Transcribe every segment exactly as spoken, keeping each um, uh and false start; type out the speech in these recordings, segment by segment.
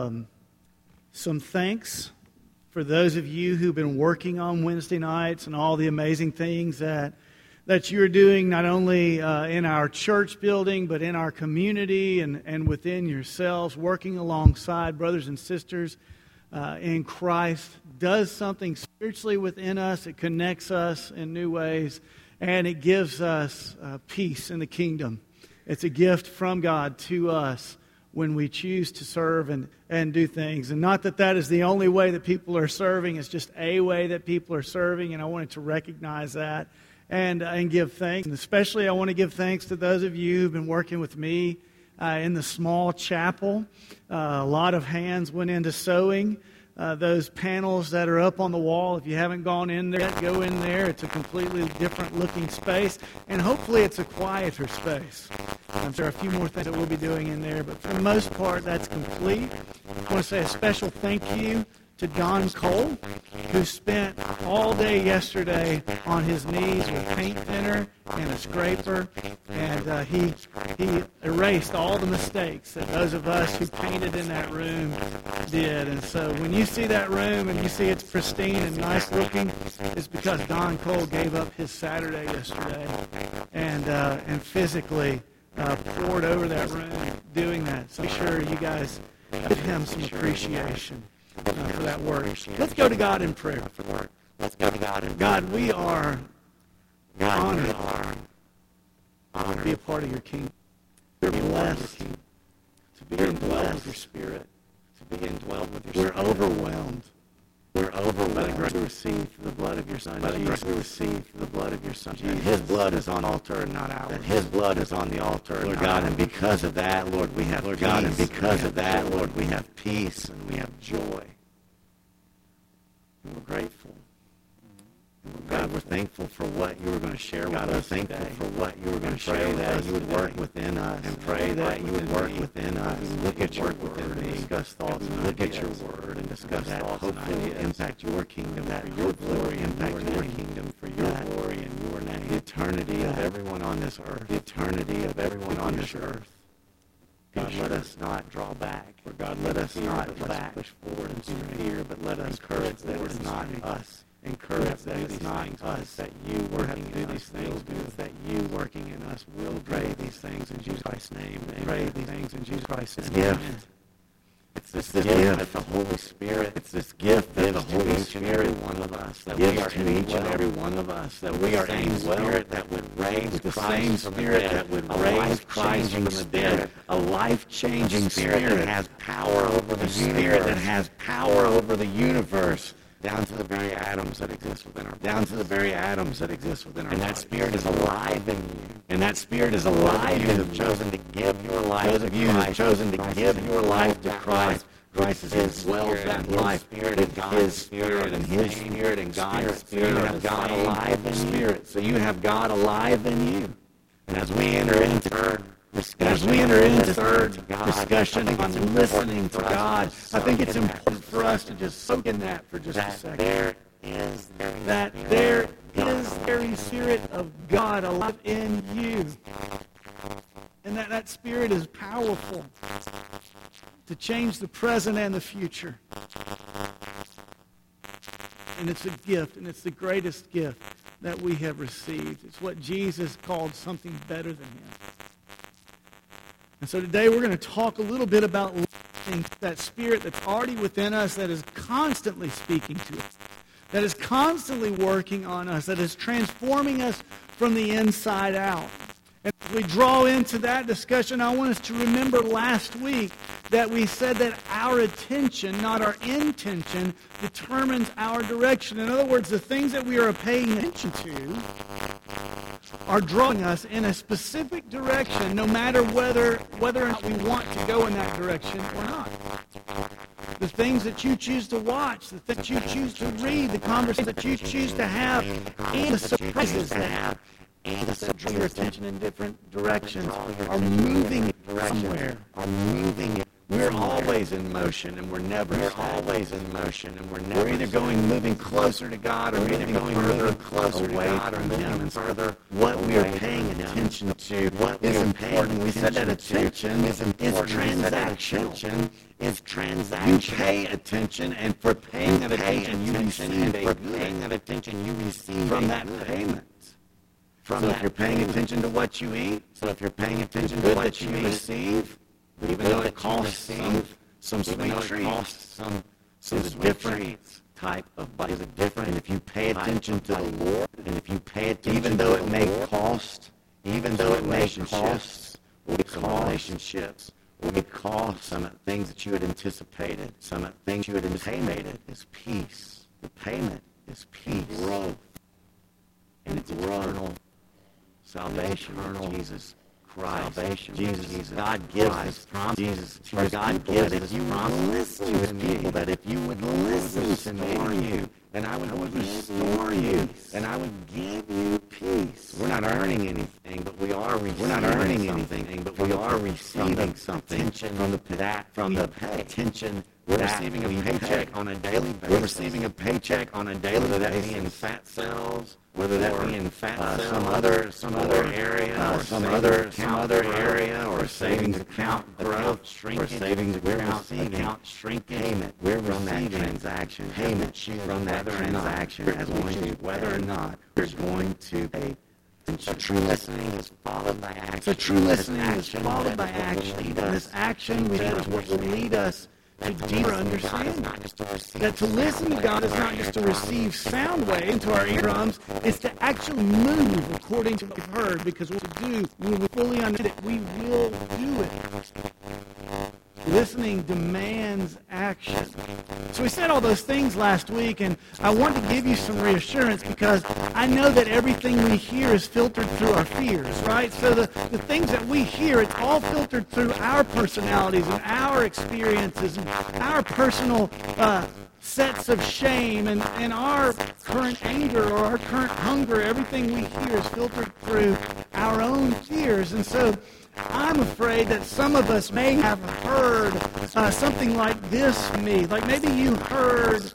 um, some thanks for those of you who've been working on Wednesday nights and all the amazing things that that you're doing, not only uh, in our church building, but in our community and, and within yourselves, working alongside brothers and sisters uh, in Christ does something spiritually within us. It connects us in new ways, and it gives us uh, peace in the kingdom. It's a gift from God to us when we choose to serve and, and do things. And not that that is the only way that people are serving. It's just a way that people are serving, and I wanted to recognize that and, and give thanks. And especially I want to give thanks to those of you who've been working with me uh, in the small chapel. Uh, a lot of hands went into sewing. Uh, those panels that are up on the wall, if you haven't gone in there yet, go in there. It's a completely different looking space, and hopefully it's a quieter space. Um, there are a few more things that we'll be doing in there, but for the most part, that's complete. I want to say a special thank you to Don Cole, who spent all day yesterday on his knees with paint thinner and a scraper, and uh, he he erased all the mistakes that those of us who painted in that room did. And so when you see that room and you see it's pristine and nice looking, it's because Don Cole gave up his Saturday yesterday and uh, and physically uh, poured over that room doing that. So be sure you guys give him some appreciation Uh, for that work. Let's go to God in prayer. Let's go to God in prayer. God, we are God, honored, we are honored to be a part of your kingdom. We're blessed to be indwelled with your Spirit. To be indwelled with your We're Spirit. overwhelmed. We're overwhelmed. By the grace we receive through the blood of your Son, By the grace Jesus. we receive through the blood of your Son, That Jesus. his blood is on the altar and not ours. That his blood is on the altar, Lord not God, ours. and because of that, Lord, we have Lord peace. God, and and because we of have that, joy. Lord, we have peace and we have joy. And we're grateful. And we're God, we're thankful for what you were going to share God, with we're us thankful today. for what you were going to Pray share with that us you would today. work within us, And pray that you you would would work work within us. and Look at your work word within and me. discuss thoughts And and look at ideas. your word and discuss that thoughts and hopefully will ideas. impact your kingdom, That that your hopefully will glory and impact your your name. kingdom for your That glory and your name. the eternity of That everyone on this earth, the eternity of everyone on this earth. God, let us not draw back. For God, let us fear, not but draw let's back, push forward into into fear, but let us encourage push that forward it's in not strength. us. Encourage Encourage that that it's it's not not us, us. that you We're working having to in do us these will things do, because that you working in us will pray do these things in Jesus Christ's name. Pray Amen. these things in Jesus Christ's It's name. gift. Amen. It's this this gift gift. that the Holy Spirit, It's this gift that gives the to Holy each and every Spirit one of us, that gives we are to each and indwelled every one of us, that with we the are same indwelled Spirit that would raise with the Christ same from the Spirit dead, that would a raise Christ life-changing from the dead, Spirit, a life-changing Spirit Spirit that has power over the a Spirit that universe, has power over the universe, down to the very atoms that exist within our down to the very atoms that exist within our And that bodies. Spirit is alive in you. And that Spirit is Those alive of you in who have you. chosen to give your life Those to of you who have Christ, chosen to Christ give has your life to indwelled Christ, that Christ has His indwelled Spirit that and His life Spirit with and God's His Spirit and His same Spirit and God's Spirit. So Spirit. you and have the God same alive in you. Spirit. So you have God alive in you. And as we enter into third discussion, As we enter into listening third to God, discussion I think it's on listening to important for us God, to just I think soak it's in that important for for a us to second. just soak in that for just a that second. there is the That Spirit there of God is the very Spirit of God alive in you. And that that Spirit is powerful to change the present and the future. And it's a gift, and it's the greatest gift that we have received. It's what Jesus called something better than Him. And so today we're going to talk a little bit about listening to that Spirit that's already within us, that is constantly speaking to us, that is constantly working on us, that is transforming us from the inside out. And as we draw into that discussion, I want us to remember last week that we said that our attention, not our intention, determines our direction. In other words, the things that we are paying attention to are drawing us in a specific direction, no matter whether whether or not we want to go in that direction or not. The things that you choose to watch, the things that you choose to read, the conversations that you choose to have, and the surprises that and that draw your attention in different directions are moving somewhere. are moving We're always in motion, and we're never. We're always in motion, and we're never. We're either going moving closer to God, or we're either going further closer to God, or moving further. What we are paying attention to, what is important. We said that attention is transactional. Is transactional. You pay attention, and for paying that attention, you receive. And for paying that attention, you receive from that payment. From so if you're paying attention to what you eat, so if you're paying attention to what you receive, even though it costs some, some sweet treats, some, some different type of body, is it different? And if you pay attention to the Lord, and if you pay attention, even though it may cost, even though it may cost, or some relationships, or it cost some things that you had anticipated, some things you had anticipated, is peace. The payment is peace, growth, and it's eternal salvation, eternal Jesus. Christ, salvation, Jesus, Jesus, God gives us promise. Jesus, or God gives us you promise to His people that if you would listen to you, then I would, I would restore you, and I would give you peace. We're not earning anything, but we are. We're not earning anything, but we are receiving something from the that from the attention. We're receiving a paycheck on a daily basis. We're receiving a paycheck on a daily basis. Whether that be in fat cells, whether that be in fat uh, cells, some other some other area, uh, or some other some other area, or savings account growth, shrinking, or savings account account shrinking. Payment. We're from that transaction. Payment from that transaction. As going to whether or not we're going to pay. So true listening is followed by action. So true listening is followed by action. And this action is what will lead us to deeper understanding. That to listen to God is not just to receive sound wave into our eardrums, it's to actually move according to what we've heard, because what we do, when we fully understand it, we will do it. Listening demands action. So we said all those things last week, and I want to give you some reassurance, because I know that everything we hear is filtered through our fears, right? So the, the things that we hear, it's all filtered through our personalities and our experiences and our personal uh, sets of shame and, and our current anger or our current hunger. Everything we hear is filtered through our own fears. And so I'm afraid that some of us may have heard uh, something like this from me. Like maybe you heard,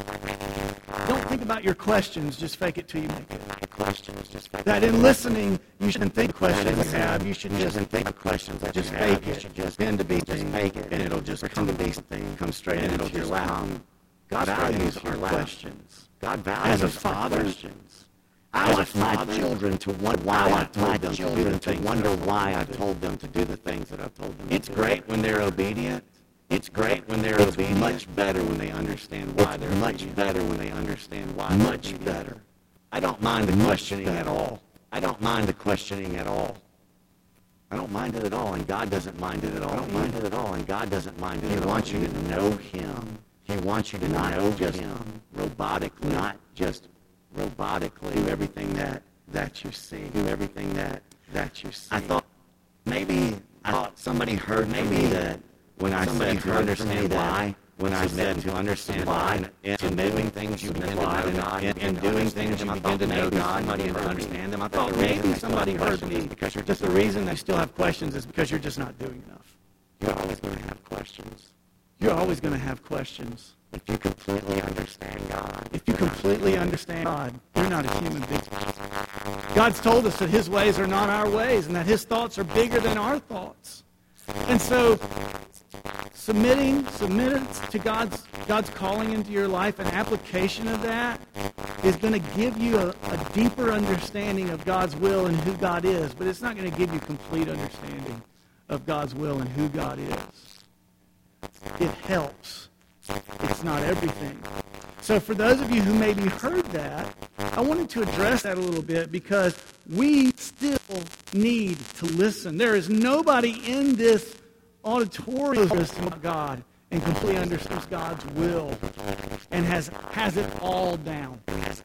don't think about your questions, just fake it till you make it. Questions, just fake that in listening, you shouldn't think questions you have. You should just think of questions that just fake it. You should just bend to be just fake it, and it'll just come to be something, come straight into your lap. God values our questions. God values as a father. Questions. I want my children to wonder why I told them to do the things. Wonder why I told them to do the things that I told them. It's great when they're obedient. It's great when they're obedient. It's much better when they understand why they're obedient. Much better when they understand why. Much better. I don't mind the questioning at all. I don't mind the questioning at all. I don't mind it at all, and God doesn't mind it at all. I don't mind it at all, and God doesn't mind it at all. He wants you to know Him. He wants you to know just Him robotically, not just robotically. Do everything that, that you see. Do everything that, that you see. I thought maybe I thought somebody heard maybe that when I said to understand why, when I said to understand why, and doing things you begin to know God, and doing things you begin to know God, somebody to understand them. I thought maybe somebody heard me, because you're just the reason they still have questions is because you're just not doing enough. You're always going to have questions. You're always going to have questions. If you completely understand God. If you completely understand God, you're not a human being. God's told us that His ways are not our ways, and that His thoughts are bigger than our thoughts. And so, submitting, submitting to God's God's calling into your life, an application of that is going to give you a, a deeper understanding of God's will and who God is, but it's not going to give you complete understanding of God's will and who God is. It helps. It's not everything. So for those of you who maybe heard that, I wanted to address that a little bit, because we still need to listen. There is nobody in this auditorium who listens to God and completely understands God's will and has, has it all down.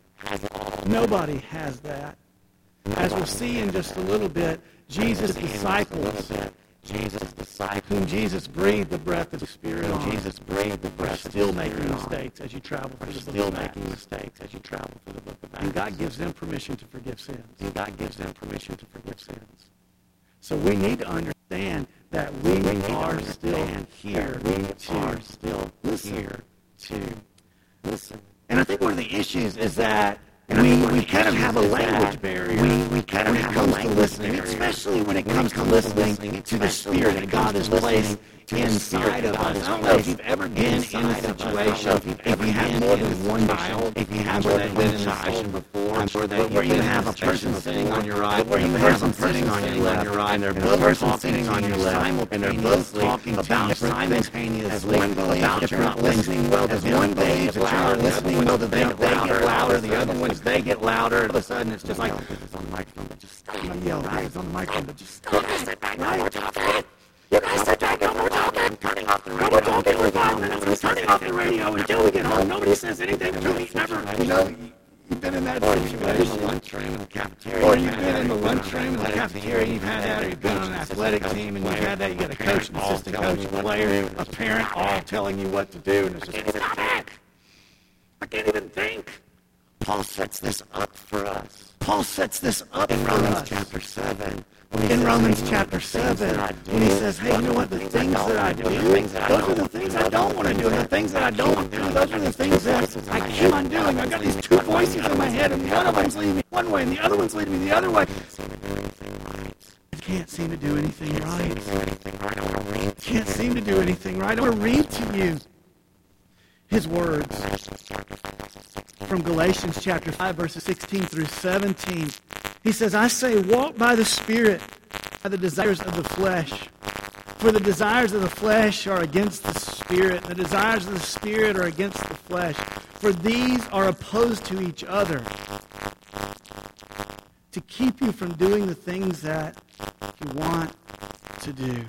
Nobody has that. As we'll see in just a little bit, Jesus' disciples, Jesus' disciples, whom Jesus breathed the breath of the Spirit on. Jesus breathed the breath. Still making mistakes as you travel through the book of Acts. Still making mistakes as you travel through the book of Acts. And God gives them permission to forgive sins. And God gives them permission to forgive sins. So we need to understand that we, we are still here. We are still here to listen. And I think one of the issues is that we, we kind of have a language barrier. We, we kind of have a language listening, especially when it comes to listening to the Spirit that God has placed inside of us. I don't know if you've ever been in a situation, if you have more than one child, if you have been in a situation before, I'm sure that where you have a person sitting on your right, where you have a person sitting on your left, and they're both sitting on your left, and they're both talking about simultaneously about different listening well. As one believes that you're listening well, that they get louder, the other ones they get louder. All of a sudden, it's just like, it's on the microphone, but just stop. I'm yelling, right? It's on the microphone, but just stop. Sit back now, we're talking. You guys sit back now, we're talking. I'm turning off the radio. We're talking for five minutes. We're turning off the radio until we get home. Nobody says anything to me, never. You know, you've been in that situation. Or you've been in the lunchroom in the cafeteria. Or you've been in the lunchroom in the cafeteria. You've had that, or you've been on an athletic team, and you've had that. You got a coach, an assistant coach, a player, a parent, all telling you what to do, and it's just, stop it! I can't even think. Paul sets this up for us. Paul sets this up in Romans chapter seven. In Romans chapter seven, when he says, hey, you know what, the things that I do, those are the things I don't want to do, and the things that I don't want to do, those are the things that I keep on doing. I've got these two voices in my head, and one of them's leading me one way, and the other one's leading me the other way. I can't seem to do anything right. Can't seem to do anything right. I want to read to you his words from Galatians chapter five, verses sixteen through seventeen. He says, I say, walk by the Spirit, by the desires of the flesh. For the desires of the flesh are against the Spirit. The desires of the Spirit are against the flesh. For these are opposed to each other, to keep you from doing the things that you want to do.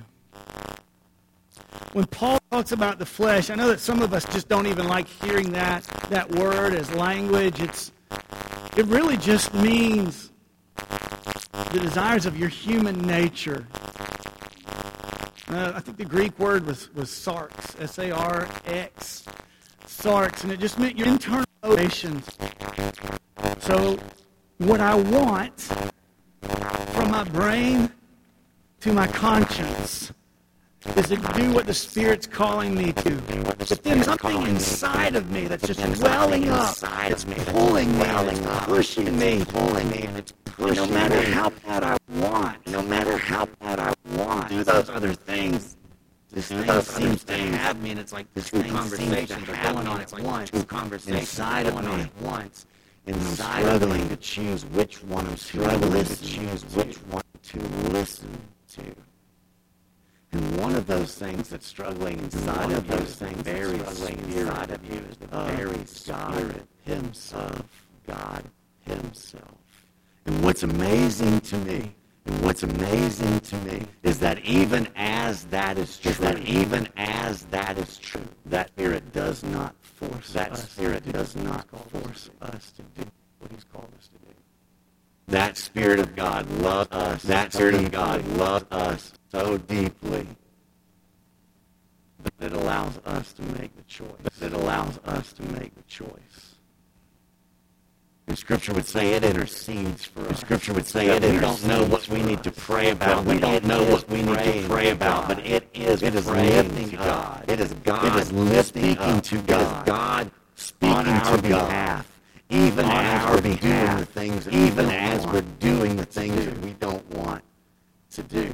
When Paul talks about the flesh, I know that some of us just don't even like hearing that, that word as language. It's, it really just means the desires of your human nature. Uh, I think the Greek word was, was sarx, S A R X, sarx, and it just meant your internal motivations. So what I want from my brain to my conscience is to do what the Spirit's calling me to. But then something inside of me that's just welling up, it's pulling me, it's pushing me, pulling me, and it's pushing me. No matter how bad I want, no matter how bad I want, do those other things. This thing seems to have me, and it's like this conversation going on. It's like two conversations inside of me at once. Inside struggling to choose which one I'm struggling to choose which one to listen to. And one of those things that's struggling inside of those things very struggling inside of you is the very Spirit Himself, God Himself. And what's amazing to me, and what's amazing to me is that even as that is true, that even as that is true, that Spirit does not force that us. That Spirit does not force us to do what He's called us to do. That Spirit of God loves us. That Spirit of God loves us so deeply that it allows us to make the choice. It allows us to make the choice. And Scripture would say it intercedes for us. Scripture would say it. We don't know what we need to pray about. We don't know what we need to pray about, but it is it is lifting to God. It is God. It is lifting to God. It is God speaking on our behalf. Even as we're doing the things, even as we're doing the things that we don't want to do.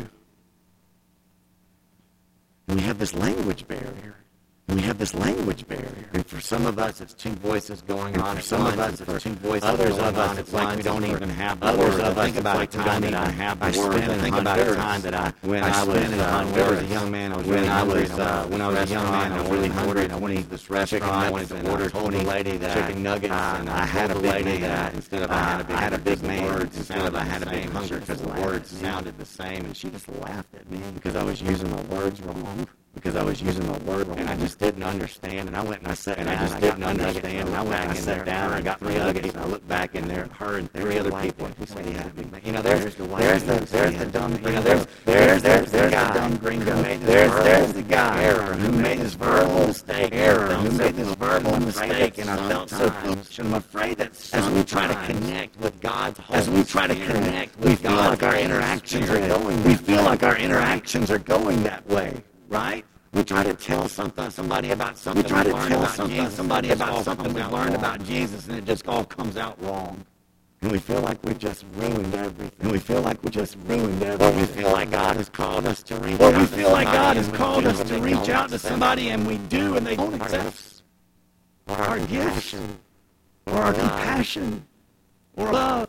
And we have this language barrier. And we have this language barrier. And for some of us, it's two voices going on. For some of us, it's two voices Others of us, it's like we don't even have the words. Others of us, think about a time that I have the words. Think about a time that I, when I was a young man, I was when I was when I was a young man, I was really hungry, and I wanted this restaurant. I wanted to order twenty lady that chicken nuggets, and I had a big lady that instead of I had a big, I had a big man instead of I had a big hunger because the words sounded the same, and she just laughed at me because I was using the words wrong. because I was using the word wrong, and I just didn't understand, and I went and I sat, and I just didn't understand, and I went and I sat down, and I got three nuggets, and I looked back in there, her and three other people, and he said, yeah, you know, there's the, there's the, there's the dumb, you know, there's, there's, there's the dumb gringo, there's, there's the guy who made this verbal mistake, error, who made this verbal mistake, and I felt so foolish, and I'm afraid that as we try to connect with God's Holy Spirit, as we try to connect, we feel like our interactions are going, we feel like our interactions are going that way, right? We try to tell something, somebody about something. We try to tell something, somebody about something we learned about Jesus, and it just all comes out wrong. And we feel like we just ruined everything. And we feel like we just ruined everything. Or we feel like God has called us to reach out. Or we feel like God has called us to reach out to somebody, and we do, and they don't accept our gifts, or our compassion, or love.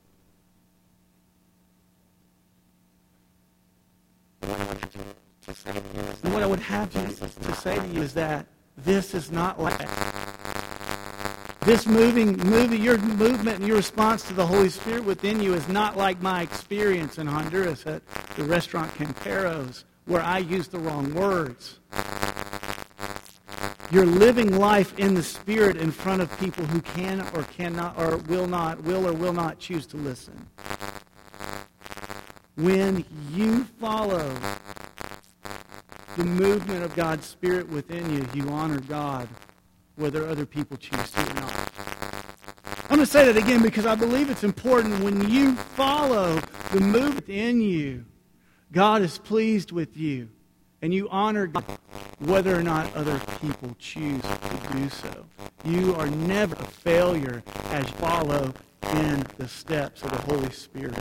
And what I would have you to say to you is that this is not like this moving, moving, your movement and your response to the Holy Spirit within you is not like my experience in Honduras at the restaurant Camperos, where I used the wrong words. You're living life in the Spirit in front of people who can or cannot or will not, will or will not choose to listen. When you follow the movement of God's Spirit within you, you honor God, whether other people choose to or not. I'm going to say that again because I believe it's important. When you follow the movement within you, God is pleased with you, and you honor God, whether or not other people choose to do so. You are never a failure as you follow in the steps of the Holy Spirit.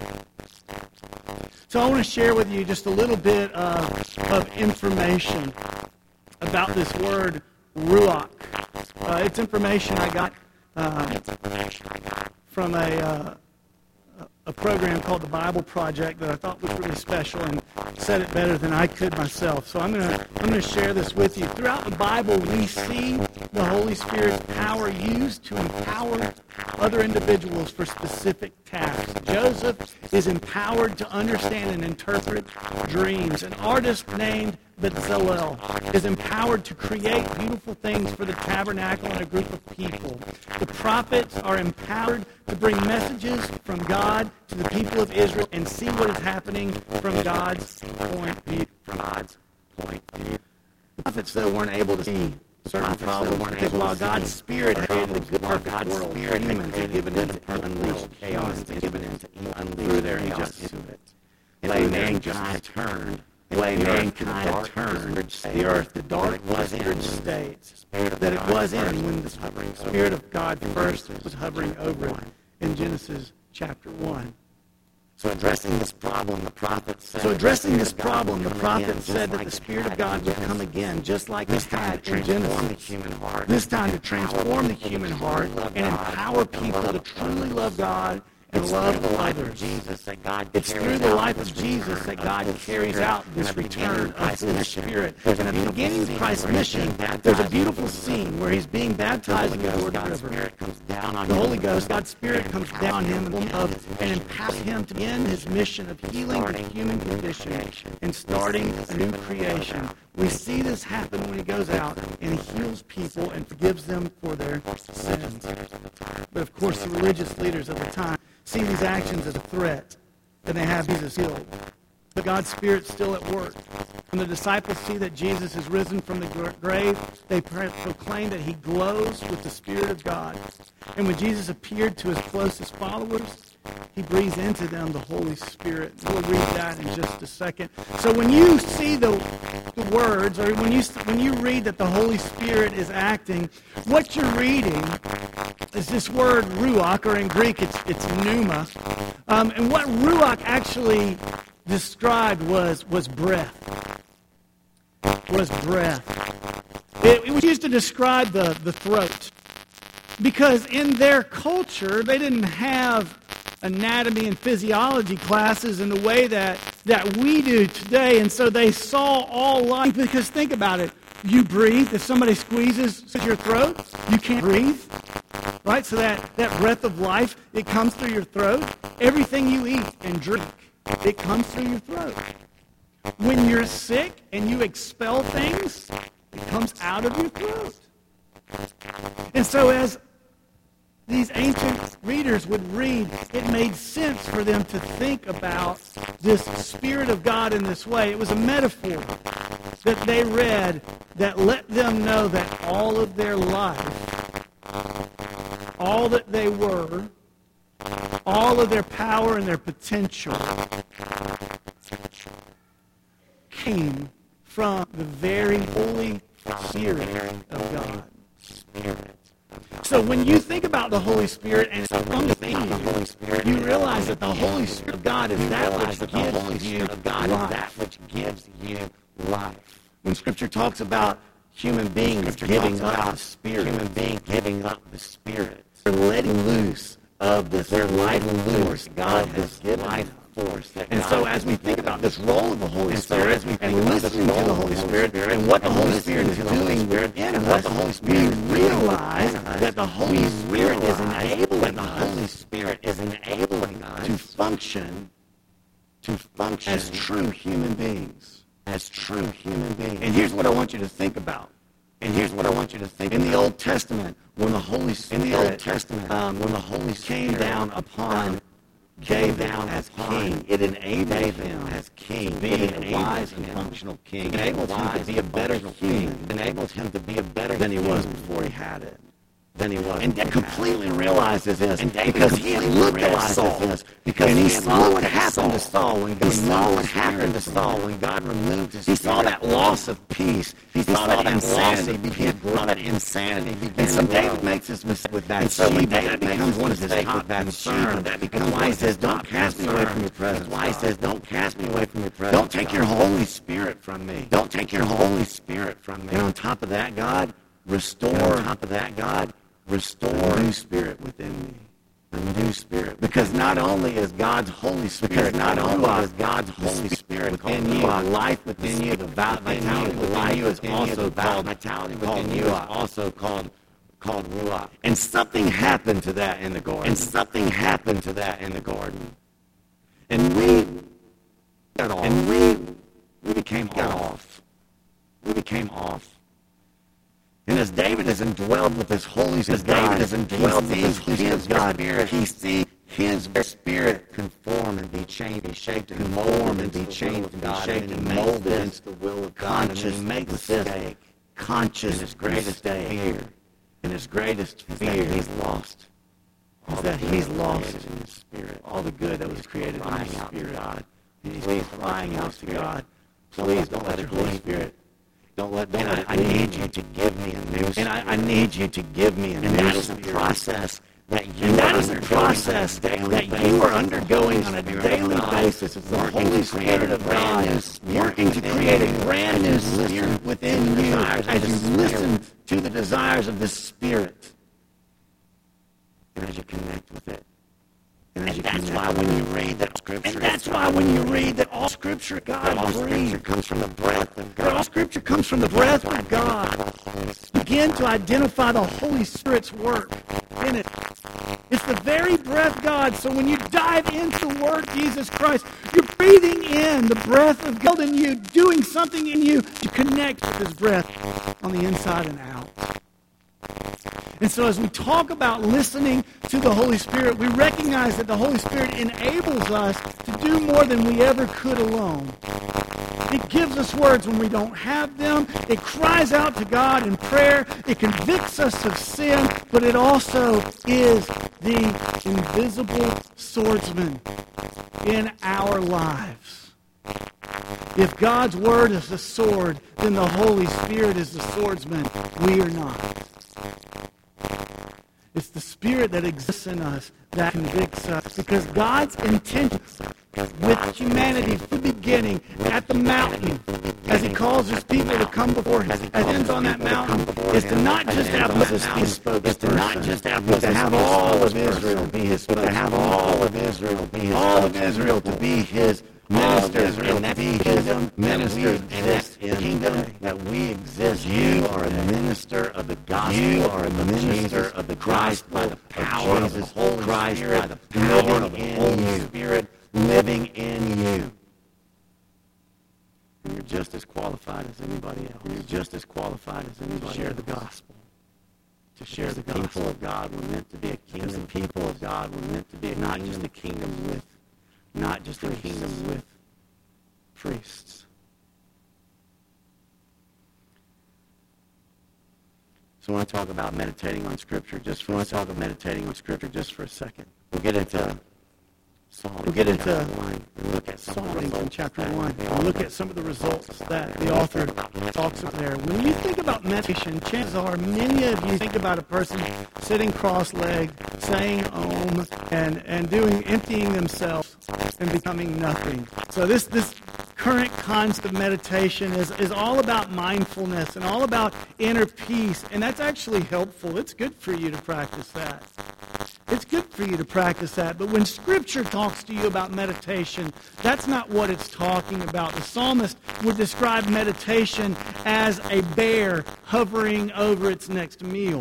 So I want to share with you just a little bit of, of information about this word, ruach. Uh, it's information I got uh, from a, uh, a program called the Bible Project that I thought was really special and said it better than I could myself. So I'm going to I'm going to share this with you. Throughout the Bible, we see the Holy Spirit's power used to empower other individuals for specific tasks. Joseph is empowered to understand and interpret dreams. An artist named Bezalel is empowered to create beautiful things for the tabernacle and a group of people. The prophets are empowered to bring messages from God to the people of Israel and see what is happening from God's point of view. From God's point of view. The prophets, though, weren't able to see certain problems because while God's Spirit had created the good perfect world for humans and given it to unleash chaos and given it to unleash their injustice to it. The way mankind turned, the way mankind turned the earth, the dark western states that it was in when the Spirit of God first was hovering over it in Genesis chapter one. So addressing this problem, the prophet said... So addressing this problem, the prophet said that the Spirit of God would come again, just like this had in Genesis. This time to transform the human heart and empower people to truly love God and love others. It's through the life of Jesus that God carries out this return of the Spirit. And at the beginning of Christ's mission, there's a beautiful scene where he's being baptized in the Jordan River. The Holy Ghost, God's Spirit, comes down on him and empowers him to end his mission of healing the human condition and starting a new creation. We see this happen when he goes out and he heals people and forgives them for their sins. But of course, the religious leaders of the time see these actions as a threat, and they have Jesus healed. But God's Spirit's still at work. When the disciples see that Jesus is risen from the grave, they proclaim that he glows with the Spirit of God. And when Jesus appeared to his closest followers, he breathes into them the Holy Spirit. We'll read that in just a second. So when you see the, the words, or when you when you read that the Holy Spirit is acting, what you're reading is this word ruach, or in Greek it's it's pneuma. Um, and what ruach actually described was was breath. Was breath. It, it was used to describe the, the throat. Because in their culture, they didn't have anatomy and physiology classes in the way that, that we do today. And so they saw all life. Because think about it. You breathe. If somebody squeezes your throat, you can't breathe. Right? So that, that breath of life, it comes through your throat. Everything you eat and drink, it comes through your throat. When you're sick and you expel things, it comes out of your throat. And so as these ancient readers would read, it made sense for them to think about this Spirit of God in this way. It was a metaphor that they read that let them know that all of their life, all that they were, all of their power and their potential came from the very Holy Spirit of God. So when you think about the Holy Spirit and it's among you, you realize that the Holy Spirit of God is that which gives you life. When Scripture talks about human beings giving up the Spirit, human beings giving up the Spirit, they're letting loose of this their life force God has given life force. And so as we think about this role of the Holy Spirit, as we and listening to the Holy Spirit, and what the Holy Spirit is doing in what the Holy Spirit realize that the Holy Spirit is enabling the Holy Spirit is enabling us to function, to function as true human beings, as true human beings. And here's what I want you to think about. And here's what I want you to think. In the Old Testament, when the Holy Spirit, in the Old Testament, um, when the Holy Spirit came down upon Gave down as king, it enabled him as king, being a wise and functional king. It enabled him to be a better king. It enabled him to be a better than he was before he had it. Than he was. And David completely realizes this, and because he had looked at Saul, this, because and he saw what happened to Saul when God he saw what happened to Saul when God removed his. He saw that loss of peace. He saw that insanity. He saw that insanity. And so David makes this mistake with that. And so when David becomes one of his top concerns, that becomes why he says, "Don't cast me away from your presence." Why he says, "Don't cast me away from your presence." Don't take your Holy Spirit from me. Don't take your Holy Spirit from me. And on top of that, God, restore. On top of that, God. Restore a new spirit within me. A new spirit. Because not only is God's Holy Spirit, because not only is God's Holy Spirit within you, life within you, the vitality within you is also called vitality within you is also called called ruach. And something happened to that in the garden. And something happened to that in the garden. And we got off. And we we became off. We became off. And as David is indwelled with his Holy Spirit, as David is indwelled with his Holy Spirit, he sees his Spirit conform and be changed, be shaped and conform and be changed and be shaped and molded against the will of God. And he makes mistake, conscious his greatest fear, and his greatest fear he's lost. Is that he's lost in his spirit, all the good that was created in his spirit. God, and he's crying out to God, please don't let it Holy Spirit. Don't let, don't let I, I need you to give me a new spirit. And I, I need you to give me a new spirit. And that is a process that you and that is a process that you are undergoing on a daily basis. It's the Holy Spirit of God working to create a brand new spirit within you as you listen to the desires of the Spirit. And as you connect with it. And, and that's why when you read that Scripture, and that's why when you read that all Scripture, God, all Scripture comes from the breath of God. All Scripture comes from the breath of God. Begin to identify the Holy Spirit's work in it. It's the very breath of God. So when you dive into the Word of Jesus Christ, you're breathing in the breath of God in you, doing something in you to connect with His breath on the inside and out. And so as we talk about listening to the Holy Spirit, we recognize that the Holy Spirit enables us to do more than we ever could alone. It gives us words when we don't have them. It cries out to God in prayer. It convicts us of sin, but it also is the invisible swordsman in our lives. If God's word is the sword, then the Holy Spirit is the swordsman. We are not. It's the Spirit that exists in us that convicts us. Because God's intention with humanity from the beginning, at the mountain, as He calls His people to come before Him, as ends on that mountain, is to not just have Moses be His spokesperson, is to not just have Moses, to have all of Israel be His spokesperson, to have all of Israel be His all of Israel to be His ministers, and that be kingdom ministers, and that's the kingdom that we exist. You are a minister of the gospel. You are a minister of the Christ by the power of the Holy Christ, by the power of the Holy Spirit living in you. just as qualified as anybody else. You're just as qualified as anybody to share else. the gospel. To share the, the gospel. People of God were meant to be a kingdom. The people of God were meant to be a not just a kingdom with, not just a kingdom with priests. So I want to talk about meditating on Scripture. Just I want to talk about meditating on Scripture just for a second. We'll get into Psalm. We'll get into one. We'll look at Psalm in chapter one. We'll look at some of the results that the author talks about there. When you think about meditation, chances are many of you think about a person sitting cross-legged, saying Om, and and doing emptying themselves and becoming nothing. So this this. current concept of meditation is, is all about mindfulness and all about inner peace, and that's actually helpful. It's good for you to practice that. It's good for you to practice that, but when Scripture talks to you about meditation, that's not what it's talking about. The psalmist would describe meditation as a bear hovering over its next meal,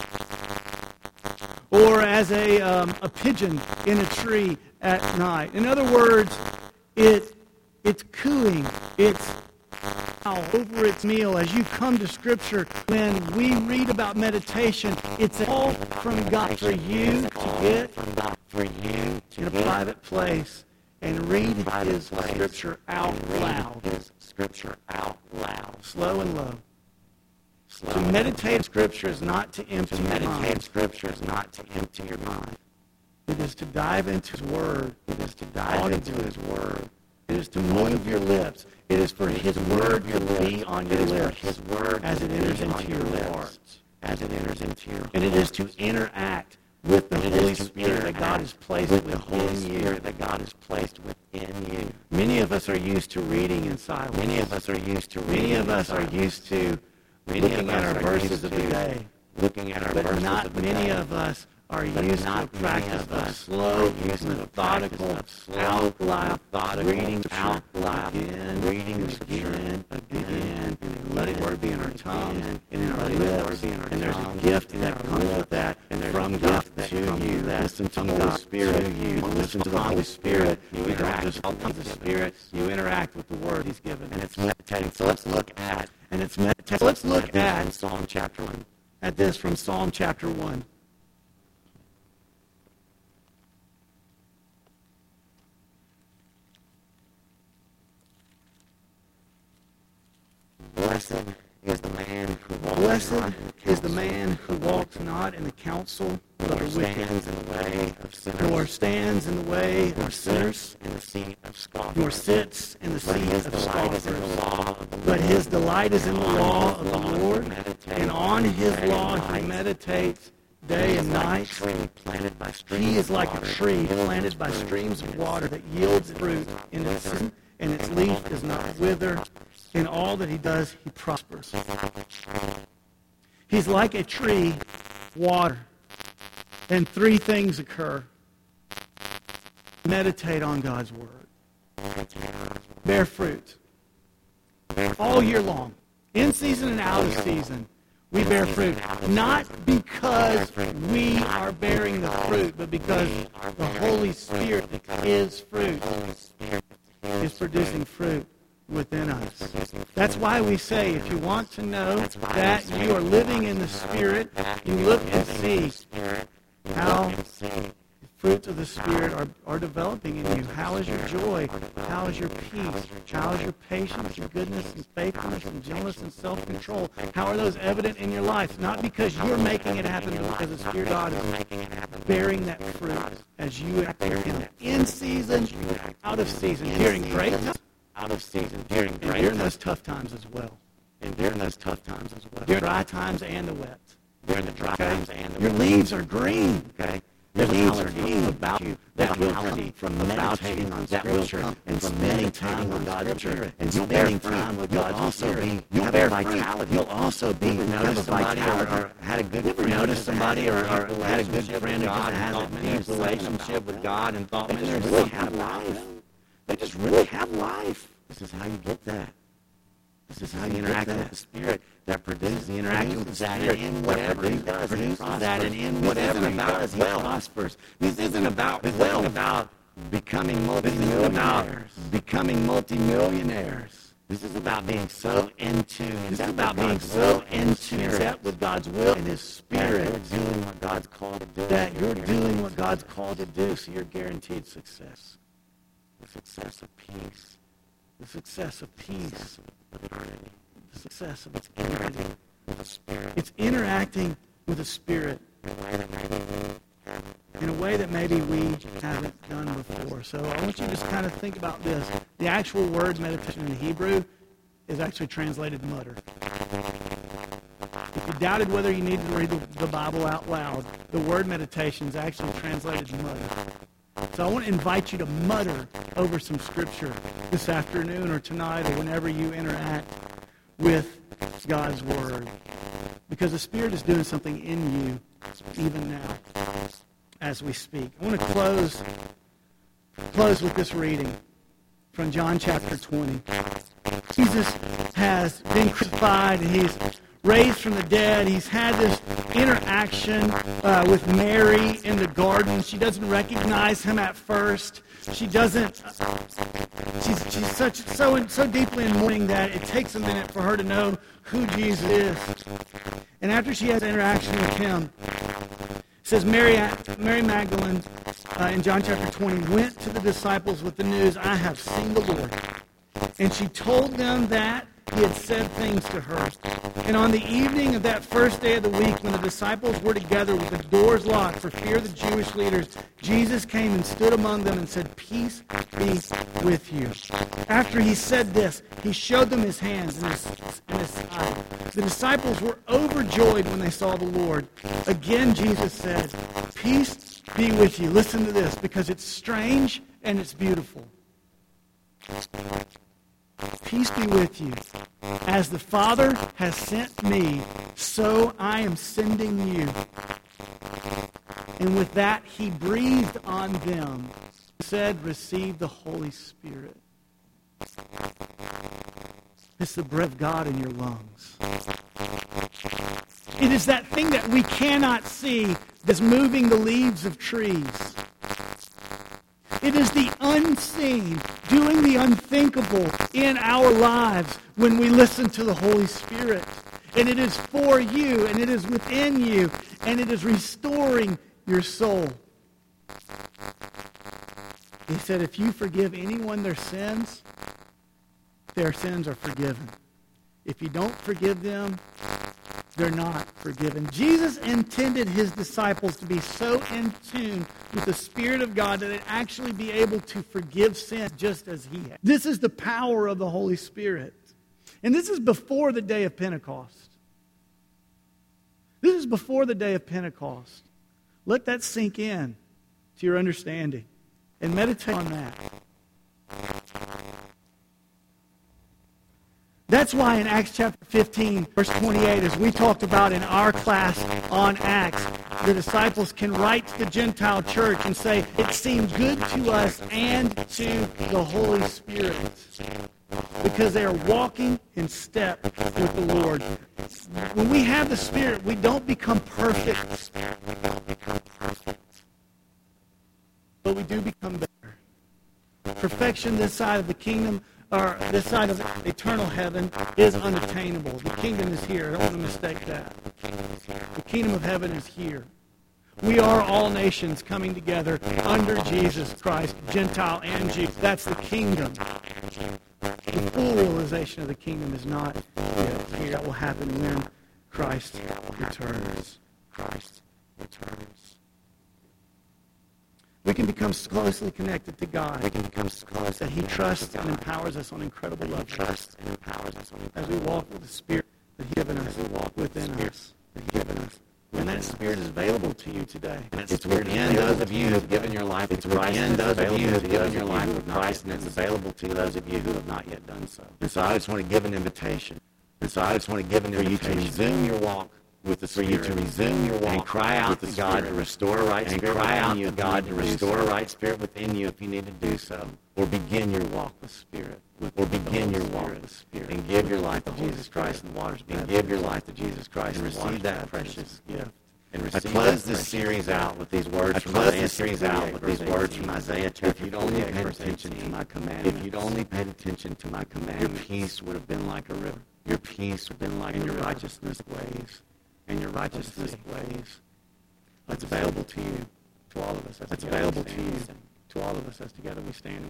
or as a, um, a pigeon in a tree at night. In other words, it It's cooing. It's over its meal. As you come to Scripture, when we read about meditation, it's all from God for you to get in a private place and read His Scripture out loud. His Scripture out loud. Slow and low. To meditate Scripture is not to empty your mind. To meditate Scripture is not to empty your mind. It is to dive into His Word. It is to dive into His Word. It is to move your lips. It is for His Word to be on your lips. His Word as it enters into your heart, as it enters into your heart. And it is to interact with the Holy Spirit that God has placed within you. That God has placed within you. Many of us are used to reading in silence. Many of us are used to reading. Many of us are used to looking at our verses of the day. Looking at our verses of the day. But not many of us are used to a practice of slow, methodical, out loud, reading out loud, again, reading again, again, and let it word be in our tongue and in our lips, and there's a gift that comes with that, and there's from God to you. Listen to the Holy Spirit. You listen to the Holy Spirit. You interact with the Spirit. You interact with the Word He's given, and it's meditating. So let's look at and it's meditating. So let's look at Psalm chapter one. At this from Psalm chapter one. Blessed is the man who walks Blessed not is the man who walks not in the counsel of the wicked, stands in the way of sinners, nor stands in the way of sinners, in the seat of scoffers, nor sits in the seat of scoffers. But his delight is in the law of the Lord, and on his law he meditates day and night. He is like a tree planted by streams of water that yields fruit in its season, and its leaf does not wither. In all that he does, he prospers. He's like a tree, water. And three things occur. Meditate on God's Word. Bear fruit. All year long. In season and out of season. We bear fruit. Not because we are bearing the fruit, but because the Holy Spirit, His fruit, is producing fruit within us. That's why we say, if you want to know that you are living in the Spirit, you look and see how the fruits of the Spirit are, are developing in you. How is your joy? How is your peace? How is your patience and goodness and faithfulness and gentleness and self-control? How are those evident in your life? Not because you're making it happen, but because the Spirit of God is bearing that fruit as you act in Him. In season, out of season, during great times, out of season, during great and during those tough times as well. And during those tough times as well. During dry times and the wet. During the dry okay. times and the wet. Your leaves are green. Okay. Your leaves are green about you that will come from meditating on Scripture and spending time with God's Spirit and spending time with God's Spirit. You'll bear vitality. You'll also be notice somebody or, or had a good ever notice somebody or, or had a good friend who just has a deep relationship with God and thought, man, they really have life. They just really have life. This is how you get that. This is how you interact with the Spirit that produces the interaction with the Spirit in whatever He does. Produces that and in whatever He does, He prospers. This isn't about this isn't about becoming multimillionaires. Becoming multimillionaires. This is about being so in tune. This is about being so in tune with God's will and His Spirit. That you're doing what God's called to do. That you're doing what God's called to do, so you're guaranteed success. The success of peace. The success of peace. Of eternity. The success of eternity. With the Spirit. It's interacting with the Spirit in a way that maybe we haven't done before. So I want you to just kind of think about this. The actual word meditation in the Hebrew is actually translated mutter. If you doubted whether you needed to read the Bible out loud, the word meditation is actually translated mutter. So I want to invite you to mutter over some scripture this afternoon or tonight or whenever you interact with God's Word. Because the Spirit is doing something in you even now as we speak. I want to close, close with this reading from John chapter twenty. Jesus has been crucified and He's raised from the dead. He's had this interaction uh, with Mary in the garden. She doesn't recognize Him at first. She doesn't. She's, she's such so so deeply in mourning that it takes a minute for her to know who Jesus is. And after she has an interaction with Him, it says Mary Mary Magdalene uh, in John chapter twenty went to the disciples with the news, "I have seen the Lord." And she told them that He had said things to her. And on the evening of that first day of the week, when the disciples were together with the doors locked for fear of the Jewish leaders, Jesus came and stood among them and said, "Peace be with you." After He said this, He showed them His hands and His, and his side. The disciples were overjoyed when they saw the Lord. Again, Jesus said, "Peace be with you." Listen to this, because it's strange and it's beautiful. Peace be with you. As the Father has sent me, so I am sending you. And with that, He breathed on them. He said, "Receive the Holy Spirit." It's the breath of God in your lungs. It is that thing that we cannot see that's moving the leaves of trees. It is the unseen, doing the unthinkable in our lives when we listen to the Holy Spirit. And it is for you, and it is within you, and it is restoring your soul. He said, if you forgive anyone their sins, their sins are forgiven. If you don't forgive them, they're not forgiven. Jesus intended His disciples to be so in tune with the Spirit of God that they'd actually be able to forgive sin just as He had. This is the power of the Holy Spirit. And this is before the day of Pentecost. This is before the day of Pentecost. Let that sink in to your understanding and meditate on that. That's why in Acts chapter fifteen, verse twenty-eight, as we talked about in our class on Acts, the disciples can write to the Gentile church and say, it seemed good to us and to the Holy Spirit. Because they are walking in step with the Lord. When we have the Spirit, we don't become perfect. But we do become better. Perfection this side of the kingdom, or this side of eternal heaven, is unattainable. The kingdom is here. I don't want to mistake that. The kingdom of heaven is here. We are all nations coming together under Jesus Christ, Gentile and Jew. That's the kingdom. The full realization of the kingdom is not yet here. That will happen when Christ returns. Christ returns. We can become closely connected to God. We can become close that He trusts and empowers us on incredible levels. Trust and empowers us on as we walk with the Spirit that He's given us. We walk within us. That He's given us. And that Spirit is available to you today. And it's within those of you who have given your life to Christ. It's within those of you who have given your life to Christ, and it's available to those of you who have not yet done so. And so I just want to give an invitation. And so I just want to give an invitation for you to resume your walk with the Spirit. For you to resume your walk and cry out to God to restore a right spirit. And cry out to God to restore a right spirit within you if you need to do so. Or begin your walk with Spirit. Or begin your walk with Spirit. And give your life to Jesus Christ and the waters. And give your life to Jesus Christ and receive that precious gift. I close this series out with these words from Isaiah series out with these words from Isaiah. If you'd only paid attention to my commandments, if you'd only paid attention to my commandments, your peace would have been like a river. Your peace would have been like your righteousness ways, and your righteousness ways. That's available to you, to all of us. That's available to you, to all of us as together we stand.